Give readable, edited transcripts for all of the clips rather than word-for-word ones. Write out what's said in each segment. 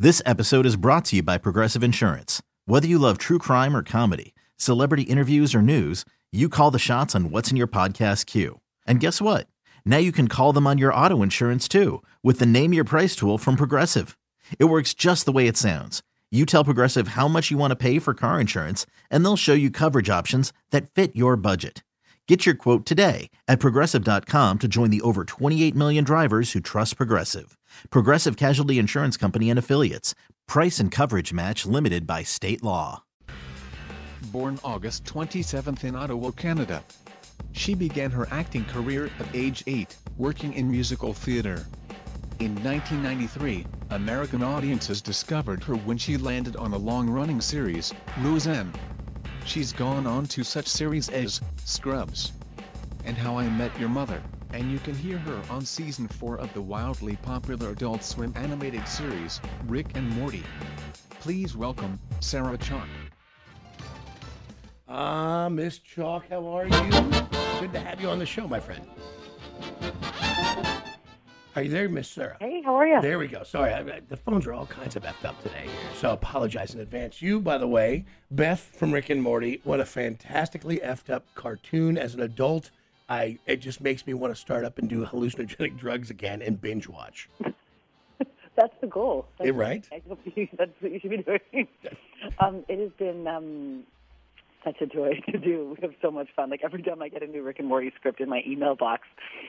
This episode is brought to you by Progressive Insurance. Whether you love true crime or comedy, celebrity interviews or news, you call the shots on what's in your podcast queue. And guess what? Now you can call them on your auto insurance too with the Name Your Price tool from Progressive. It works just the way it sounds. You tell Progressive how much you want to pay for car insurance, and they'll show you coverage options that fit your budget. Get your quote today at Progressive.com to join the over 28 million drivers who trust Progressive. Progressive Casualty Insurance Company and Affiliates. Price and coverage match limited by state law. Born August 27th in Ottawa, Canada. She began her acting career at age 8, working in musical theater. In 1993, American audiences discovered her when she landed on a long-running series, Roseanne. She's gone on to such series as Scrubs and How I Met Your Mother, and you can hear her on season 4 of the wildly popular Adult Swim animated series, Rick and Morty. Please welcome, Sarah Chalke. Miss Chalke, how are you? Good to have you on the show, my friend. Are you there, Miss Sarah? Hey, how are you? There we go. Sorry, the phones are all kinds of effed up today here, so I apologize in advance. You, by the way, Beth from Rick and Morty, what a fantastically effed up cartoon. As an adult, it just makes me want to start up and do hallucinogenic drugs again and binge watch. That's the goal. Right? That's what you should be doing. It has been such a joy to do. We have so much fun. Like every time I get a new Rick and Morty script in my email box,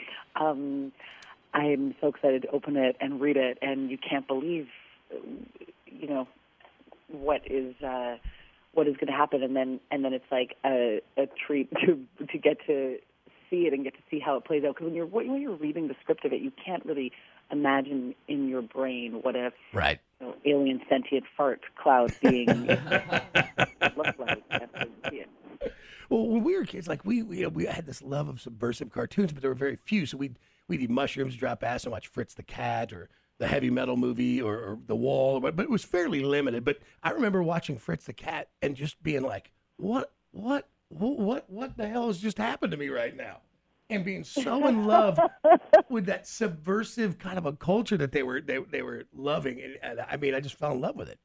I'm so excited to open it and read it, and you can't believe, what is going to happen, and then it's like a treat to get to see it and get to see how it plays out. Because when you're reading the script of it, you can't really imagine in your brain what a alien sentient fart cloud being looks like. You have to see it. Well, when we were kids, like we had this love of subversive cartoons, but there were very few, so we'd eat mushrooms, drop acid, and watch Fritz the Cat or the Heavy Metal movie or The Wall, but it was fairly limited. But I remember watching Fritz the Cat and just being like, what the hell has just happened to me right now? And being so in love with that subversive kind of a culture that they were loving. And I mean, I just fell in love with it.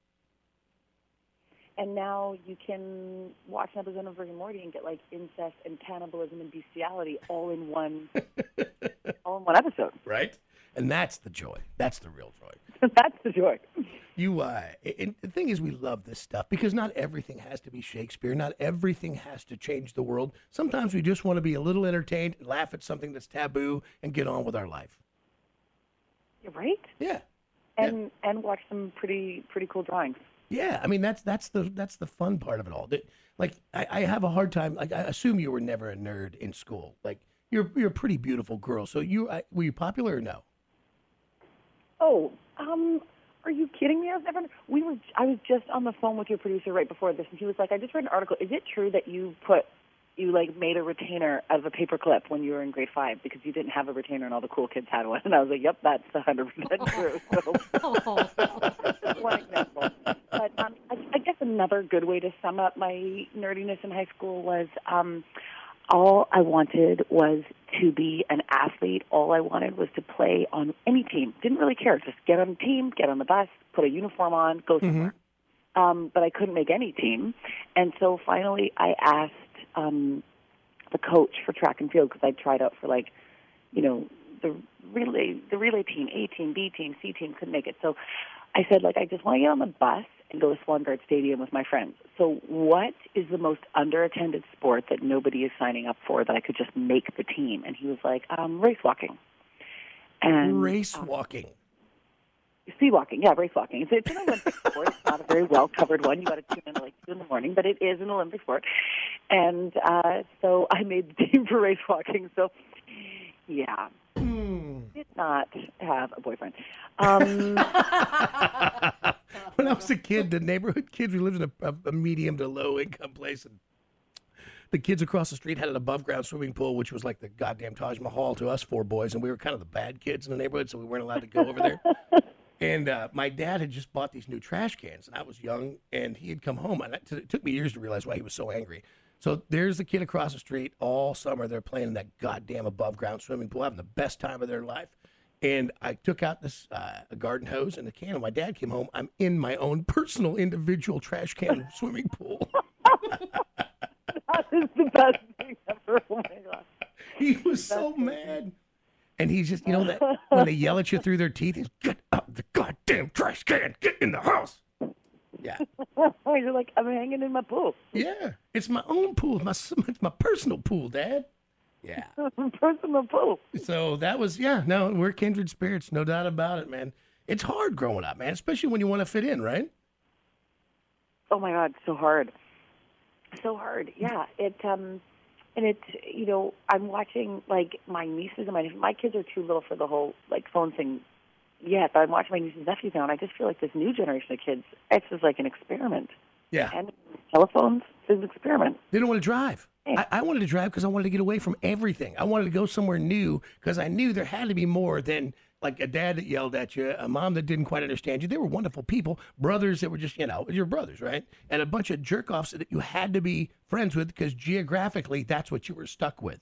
And now you can watch an episode of Rick and Morty and get like incest and cannibalism and bestiality all in one episode. Right? And that's the joy. That's the real joy. That's the joy. And the thing is, we love this stuff because not everything has to be Shakespeare. Not everything has to change the world. Sometimes we just want to be a little entertained, laugh at something that's taboo, and get on with our life. You're right. Yeah. And watch some pretty cool drawings. Yeah, I mean that's the fun part of it all. Like I have a hard time. Like I assume you were never a nerd in school. Like you're a pretty beautiful girl. So were you popular or no? Oh, are you kidding me? I was just on the phone with your producer right before this, and he was like, "I just read an article. Is it true that you made a retainer out of a paper clip when you were in grade 5 because you didn't have a retainer and all the cool kids had one?" And I was like, "Yep, that's 100% true." So that's one example. But I guess another good way to sum up my nerdiness in high school was all I wanted was to be an athlete. All I wanted was to play on any team. Didn't really care. Just get on a team, get on the bus, put a uniform on, go somewhere. But I couldn't make any team. And so finally I asked the coach for track and field because I tried out for the relay team, A team, B team, C team, couldn't make it. So I said, I just want to get on the bus and go to Swan Guard Stadium with my friends. So what is the most underattended sport that nobody is signing up for that I could just make the team? And he was like, race walking. And race walking. Speed walking, yeah, race walking. It's an Olympic sport. It's not a very well-covered one. You got to tune in at 2 in the morning, but it is an Olympic sport. And so I made the team for race walking. So, yeah, did not have a boyfriend. When I was a kid, the neighborhood kids, we lived in a medium to low income place, and the kids across the street had an above ground swimming pool, which was like the goddamn Taj Mahal to us 4 boys, and we were kind of the bad kids in the neighborhood, so we weren't allowed to go over there. And my dad had just bought these new trash cans, and I was young, and he had come home, and it took me years to realize why he was so angry. So there's the kid across the street all summer. They're playing in that goddamn above ground swimming pool, having the best time of their life. And I took out this a garden hose and a can. And my dad came home. I'm in my own personal individual trash can swimming pool. That is the best thing ever. Oh my God. He was so mad. And he's just, that when they yell at you through their teeth, he's, get out the goddamn trash can. Get in the house. Yeah. You're like, I'm hanging in my pool. Yeah. It's my own pool. It's my personal pool, Dad. Yeah. Personal pool. So that was, no, we're kindred spirits. No doubt about it, man. It's hard growing up, man, especially when you want to fit in, right? Oh my God, so hard. So hard. Yeah. And it's, I'm watching, like, my nieces and my kids are too little for the whole, like, phone thing yet, but I'm watching my nieces and nephews now, and I just feel like this new generation of kids, it's just like an experiment. Yeah. And telephones is an experiment. They don't want to drive. I wanted to drive because I wanted to get away from everything. I wanted to go somewhere new because I knew there had to be more than like a dad that yelled at you, a mom that didn't quite understand you. They were wonderful people, brothers that were just, your brothers, right? And a bunch of jerk-offs that you had to be friends with because geographically that's what you were stuck with.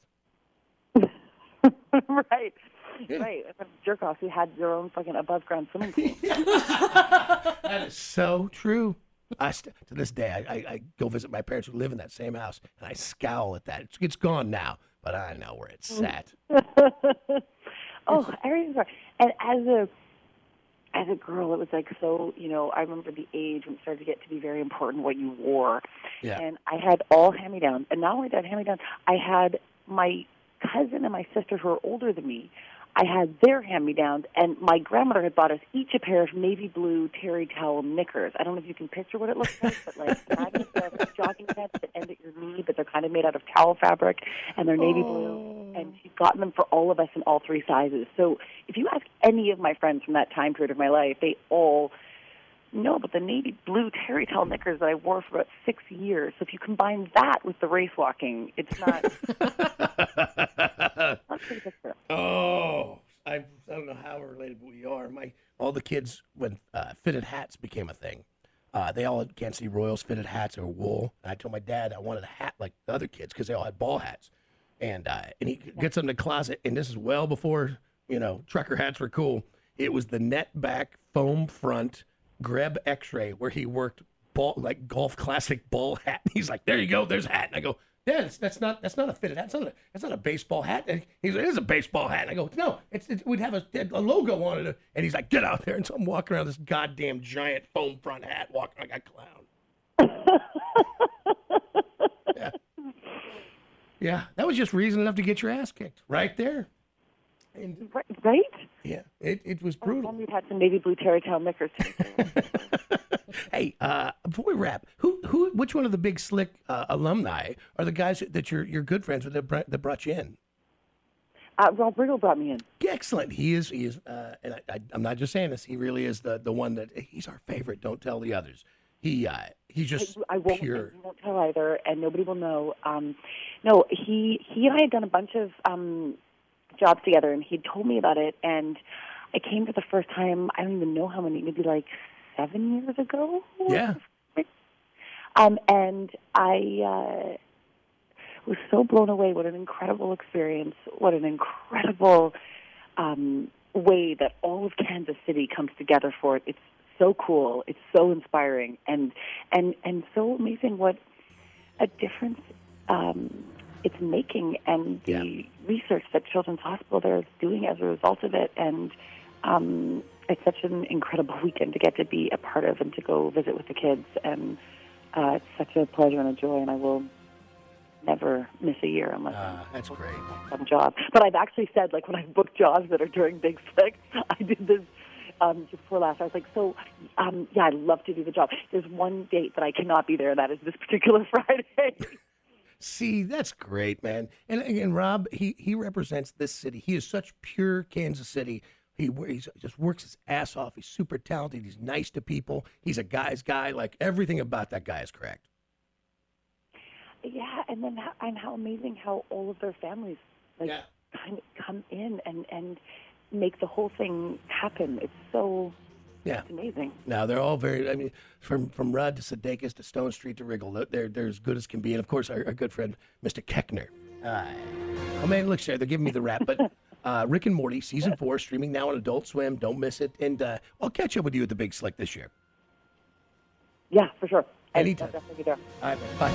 Right. Yeah. Right. Jerk-offs who had their own fucking above-ground swimming pool. That is so true. To this day, I go visit my parents who live in that same house, and I scowl at that. It's gone now, but I know where it's at. Oh, everything's right. And as a girl, it was like so. I remember the age when it started to get to be very important what you wore. Yeah. And I had all hand-me-downs, and not only did I have hand-me-downs, I had my cousin and my sister who are older than me. I had their hand-me-downs, and my grandmother had bought us each a pair of navy blue terry towel knickers. I don't know if you can picture what it looks like, but like imagine a pair of jogging pants that end at your knee, but they're kind of made out of towel fabric, and they're navy blue. And she's gotten them for all of us in all three sizes. So if you ask any of my friends from that time period of my life, they all know about the navy blue terry towel knickers that I wore for about 6 years. So if you combine that with the race walking, it's not. Oh, I don't know how related we are. All the kids when fitted hats became a thing. They all had Kansas City Royals fitted hats or wool. And I told my dad I wanted a hat like the other kids because they all had ball hats. And he gets them in the closet, and this is well before trucker hats were cool. It was the net back foam front Greb X-ray where he worked like golf classic ball hat. He's like, there you go, there's a hat. And I go, Dad, that's not a fitted hat. That's not a baseball hat. And he's like, it is a baseball hat. And I go, no, we'd have a logo on it. And he's like, get out there. And so I'm walking around this goddamn giant foam front hat, walking like a clown. Yeah. Yeah, that was just reason enough to get your ass kicked right there. And, right? Yeah, it was brutal. We've had some navy blue terry towel knickers too. Hey, before we wrap, which one of the big slick alumni are the guys that you're good friends with that brought you in? Rob Riggle brought me in. Excellent. He is, and I'm not just saying this. He really is the one that he's our favorite. Don't tell the others. He's just I won't, pure. I won't tell either, and nobody will know. No, he and I had done a bunch of jobs together, and he told me about it, and I came for the first time, I don't even know how many, maybe like 7 years ago? Yeah. And I was so blown away. What an incredible experience. What an incredible way that all of Kansas City comes together for it. It's so cool. It's so inspiring and so amazing what a difference it's making, and the research that Children's Hospital there is doing as a result of it. And it's such an incredible weekend to get to be a part of and to go visit with the kids. And it's such a pleasure and a joy, and I will never miss a year unless that's great. Some job. But I've actually said, like, when I book jobs that are during Big Slick, I did this just before last. I was like, I'd love to do the job. There's one date that I cannot be there, and that is this particular Friday. See, that's great, man. And again, Rob, he represents this city. He is such pure Kansas City. He just works his ass off. He's super talented. He's nice to people. He's a guy's guy. Like, everything about that guy is correct. Yeah, and then how amazing how all of their families kind of come in and make the whole thing happen. It's so it's amazing. Now, they're all very, I mean, from Rudd to Sudeikis to Stone Street to Riggle, they're as good as can be. And, of course, our good friend, Mr. Keckner. Oh, man, look, Sherry, they're giving me the rap. But Rick and Morty, season 4, streaming now on Adult Swim. Don't miss it. And I'll catch up with you at the Big Slick this year. Yeah, for sure. Anytime. I'll definitely be there. All right, man. Bye.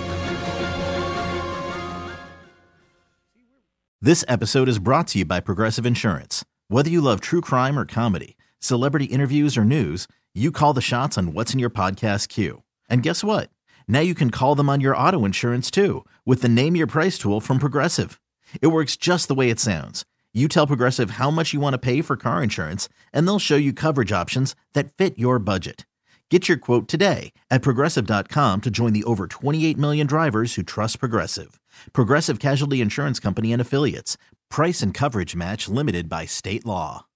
This episode is brought to you by Progressive Insurance. Whether you love true crime or comedy, celebrity interviews or news, you call the shots on what's in your podcast queue. And guess what? Now you can call them on your auto insurance too with the Name Your Price tool from Progressive. It works just the way it sounds. You tell Progressive how much you want to pay for car insurance, and they'll show you coverage options that fit your budget. Get your quote today at Progressive.com to join the over 28 million drivers who trust Progressive. Progressive Casualty Insurance Company and Affiliates. Price and coverage match limited by state law.